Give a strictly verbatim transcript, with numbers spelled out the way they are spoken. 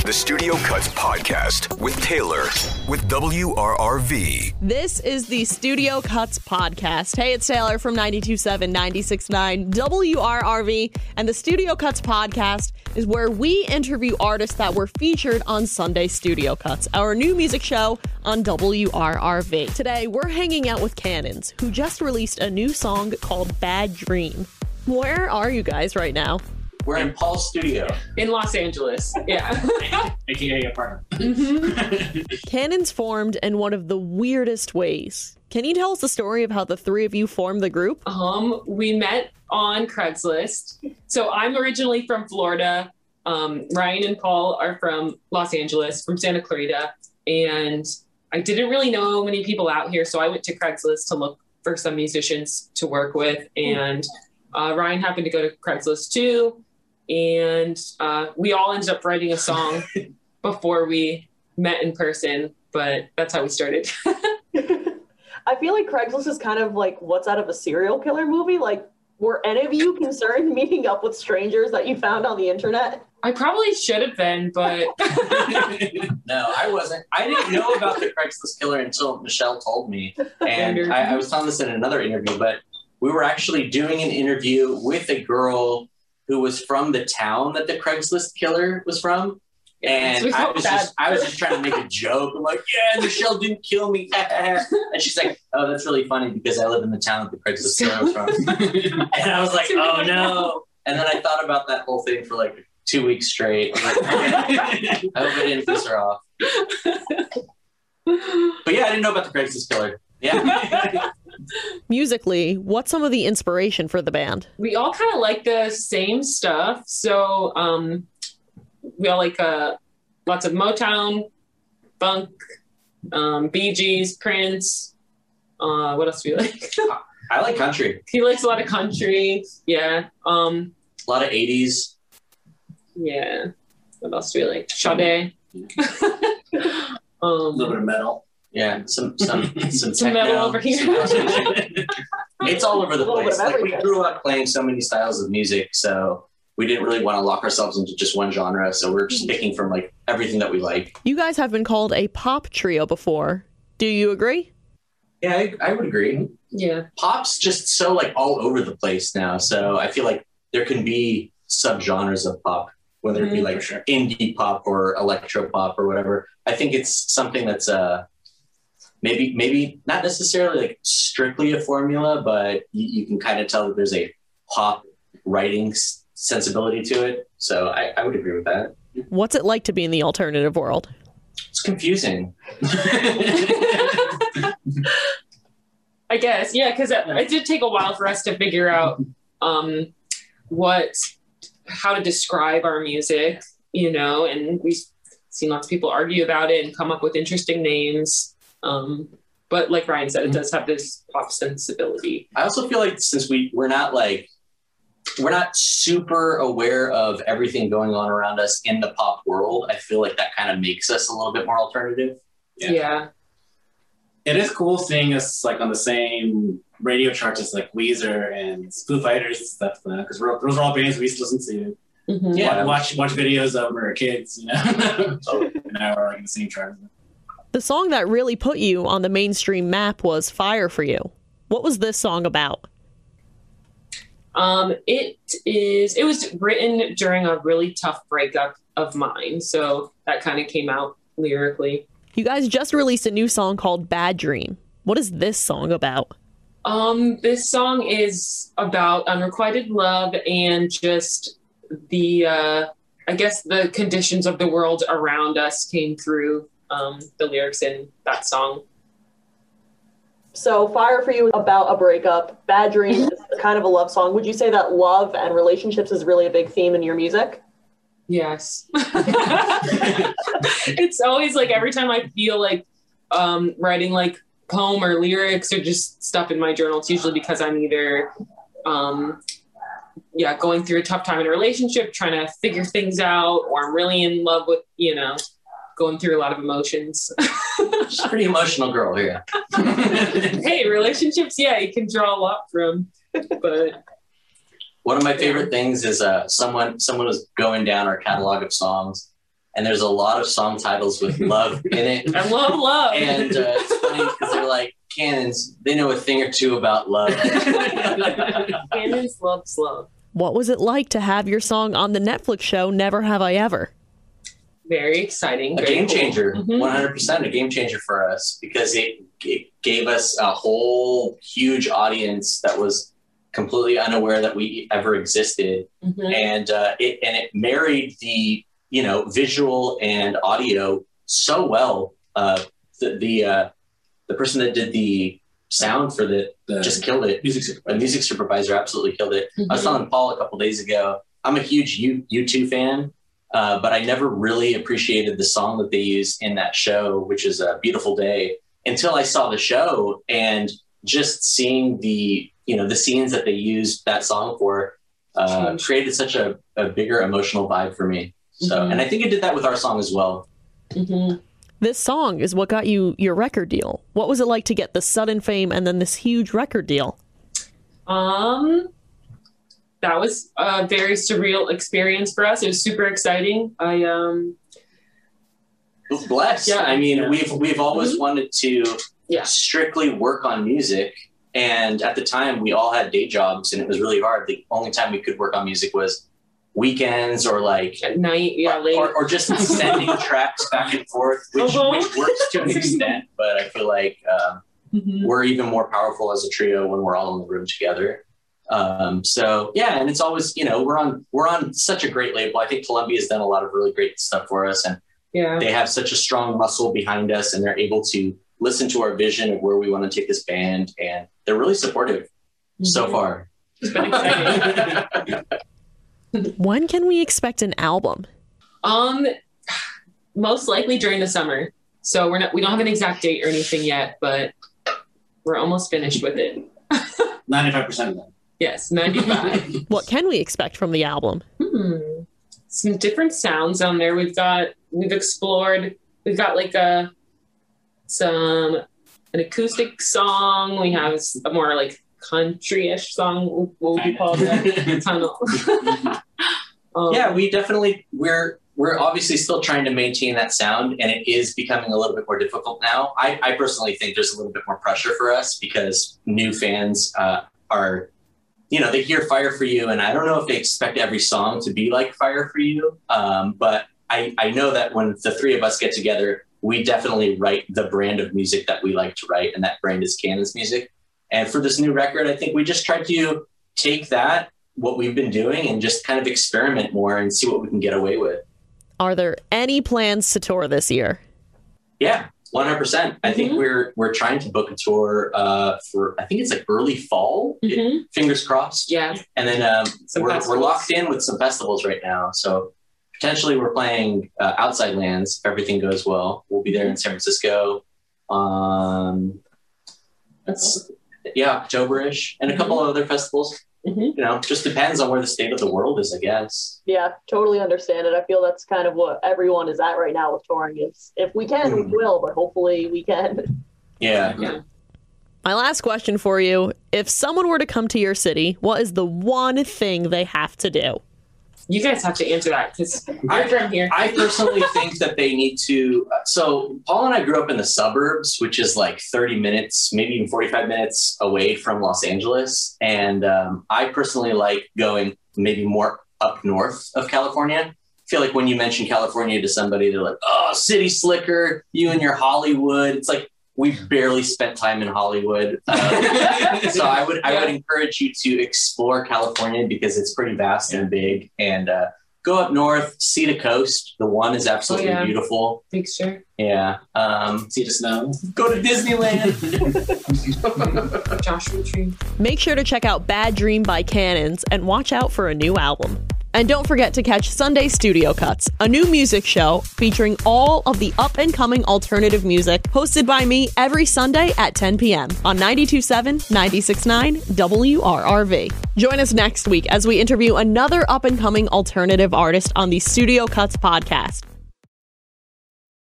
the Studio Cuts podcast with Taylor with W R R V. This is the Studio Cuts podcast. Hey, it's Taylor from ninety-two point seven, ninety-six point nine W R R V, and the Studio Cuts podcast is where we interview artists that were featured on Sunday Studio Cuts, our new music show on W R R V. Today, we're hanging out with Cannons, who just released a new song called Bad Dream. Where are you guys right now? We're in Paul's studio. In Los Angeles, yeah. A K A apartment. Mm-hmm. Cannons formed in one of the weirdest ways. Can you tell us the story of how the three of you formed the group? Um, we met on Craigslist. So I'm originally from Florida. Um, Ryan and Paul are from Los Angeles, from Santa Clarita. And I didn't really know many people out here, so I went to Craigslist to look for some musicians to work with. And uh, Ryan happened to go to Craigslist too. And uh, we all ended up writing a song before we met in person, but that's how we started. I feel like Craigslist is kind of like what's out of a serial killer movie. Like, were any of you concerned meeting up with strangers that you found on the internet? I probably should have been, but... No, I wasn't. I didn't know about the Craigslist killer until Michelle told me. And I, I was telling this in another interview, but we were actually doing an interview with a girl who was from the town that the Craigslist killer was from. And So I was bad. just I was just trying to make a joke. I'm like, yeah, Michelle didn't kill me. And she's like, oh, that's really funny because I live in the town that the Craigslist killer was from. And I was like, oh no. And then I thought about that whole thing for like two weeks straight. I'm like, okay. I hope I didn't piss her off. But yeah, I didn't know about the Craigslist killer. Yeah. Musically, what's some of the inspiration for the band? We all kind of like the same stuff. So um, we all like uh, lots of Motown, funk, um, Bee Gees, Prince. Uh, what else do we like? I like country. He likes a lot of country. Yeah. Um, A lot of eighties. yeah. What else do we like? Sade. A little um, bit of metal. Yeah, some some some, Some techno, metal over here. some- it's all over the A little bit place. of Like, we everything. grew up playing so many styles of music, so we didn't really want to lock ourselves into just one genre. So we're just picking from like everything that we like. You guys have been called a pop trio before. Do you agree? Yeah, I, I would agree. yeah. Pop's just so like all over the place now. So I feel like there can be subgenres of pop, whether it be Mhm. like indie pop or electro pop or whatever. I think it's something that's uh maybe maybe not necessarily like strictly a formula, but you, you can kind of tell that there's a pop writing s- sensibility to it. So I, I would agree with that. What's it like to be in the alternative world? It's confusing. I guess, yeah, because it, it did take a while for us to figure out um, what, how to describe our music, you know, and we've seen lots of people argue about it and come up with interesting names. Um, but like Ryan said, it does have this pop sensibility. I also feel like since we we're not like we're not super aware of everything going on around us in the pop world, I feel like that kind of makes us a little bit more alternative. Yeah. Yeah. It is cool seeing us like on the same radio charts as like Weezer and Foo Fighters and stuff, because uh, those are all bands we used to listen to. Mhm. Yeah. Watch watch videos of when we were kids, you know. So, And now we're like in the same charts. The song that really put you on the mainstream map was Fire for You. What was this song about? Um, it is, it was written during a really tough breakup of mine. So that kind of came out lyrically. You guys just released a new song called Bad Dream. What is this song about? Um, this song is about unrequited love and just the, uh, I guess the conditions of the world around us came through um, the lyrics in that song. So Fire for You is about a breakup. Bad Dream is kind of a love song. Would you say that love and relationships is really a big theme in your music? Yes. It's always like every time I feel like um, writing like poem or lyrics or just stuff in my journal, it's usually because I'm either, um, yeah, going through a tough time in a relationship, trying to figure things out, or I'm really in love with, you know, going through a lot of emotions. she's a pretty emotional girl here. Hey, relationships, yeah, you can draw a lot from, but One of my favorite things is uh, someone someone was going down our catalog of songs, and there's a lot of song titles with love in it. I love love. And uh, it's funny because they're like, Cannons, they know a thing or two about love. Cannons loves love. What was it like to have your song on the Netflix show Never Have I Ever? Very exciting. A very game cool. changer, Mhm. one hundred percent a game changer for us because it, it gave us a whole huge audience that was completely unaware that we ever existed. Mhm. And uh, it and it married the, you know, visual and audio so well. Uh, the the, uh, the person that did the sound for the, The just killed it. music The supervisor. music supervisor absolutely killed it. I was Mhm. telling Paul a couple days ago, I'm a huge U U2 fan, uh, but I never really appreciated the song that they used in that show, which is A Beautiful Day, until I saw the show and just seeing the, you know, the scenes that they used that song for uh, created such a, a bigger emotional vibe for me. So, Mhm. and I think it did that with our song as well. Mhm. This song is what got you your record deal. What was it like to get the sudden fame and then this huge record deal? Um, that was a very surreal experience for us. It was super exciting. I um, Blessed. Yeah. I mean, Yeah. we've we've always Mhm. wanted to Yeah. strictly work on music, and at the time we all had day jobs, and it was really hard. The only time we could work on music was weekends or like, at night, yeah, late. or, or just sending tracks back and forth, which, Uh-huh. which works to an extent. But I feel like um, Mhm. we're even more powerful as a trio when we're all in the room together. Um, so yeah, and it's always, you know, we're on we're on such a great label. I think Columbia has done a lot of really great stuff for us, and Yeah. they have such a strong muscle behind us, and they're able to listen to our vision of where we want to take this band, and they're really supportive so Mhm. far. It's been exciting. When can we expect an album? Um, most likely during the summer. So we're not, we don't have an exact date or anything yet, but we're almost finished with it. ninety-five percent of them. Yes, ninety-five. What can we expect from the album? Hmm. Some different sounds on there. We've got, we've explored, we've got like a, some, an acoustic song. We have a more like country-ish song. What would you call that? Tunnel. um, Yeah, we definitely we're we're obviously still trying to maintain that sound, and it is becoming a little bit more difficult now. I, I personally think there's a little bit more pressure for us because new fans uh, are, you know, they hear Fire for You, and I don't know if they expect every song to be like Fire for You, um, but I, I know that when the three of us get together, we definitely write the brand of music that we like to write, and that brand is Cannons music. And for this new record, I think we just tried to take that, what we've been doing, and just kind of experiment more and see what we can get away with. Are there any plans to tour this year? Yeah, one hundred percent. I think Mhm. we're we're trying to book a tour uh, for, I think it's like early fall, Mhm. fingers crossed. Yeah. And then um, Some we're, we're festivals. locked in with some festivals right now. So potentially we're playing uh, Outside Lands if everything goes well. We'll be there in San Francisco. Um, that's, yeah, October-ish. And a couple of other festivals. Mhm. You know, just depends on where the state of the world is, I guess. Yeah, totally understand it. I feel that's kind of what everyone is at right now with touring. Is if we can, we will, but hopefully we can. Yeah. Yeah. My last question for you. If someone were to come to your city, what is the one thing they have to do? You guys have to answer that because I- you're from here. I personally think that they need to. So, Paul and I grew up in the suburbs, which is like thirty minutes, maybe even forty-five minutes away from Los Angeles. And um, I personally like going maybe more up north of California. I feel like when you mention California to somebody, they're like, oh, city slicker, you and your Hollywood. It's like, we barely spent time in Hollywood. Uh, so I would I would encourage you to explore California because it's pretty vast and big. And uh, go up north, see the coast. The one is absolutely Oh, yeah. beautiful. Big sure. Yeah. Um, See the snow. go to Disneyland. Joshua Tree. Make sure to check out Bad Dream by Cannons and watch out for a new album. And don't forget to catch Sunday Studio Cuts, a new music show featuring all of the up-and-coming alternative music, hosted by me every Sunday at ten p.m. on ninety-two point seven, ninety-six point nine W R R V. Join us next week as we interview another up-and-coming alternative artist on the Studio Cuts podcast.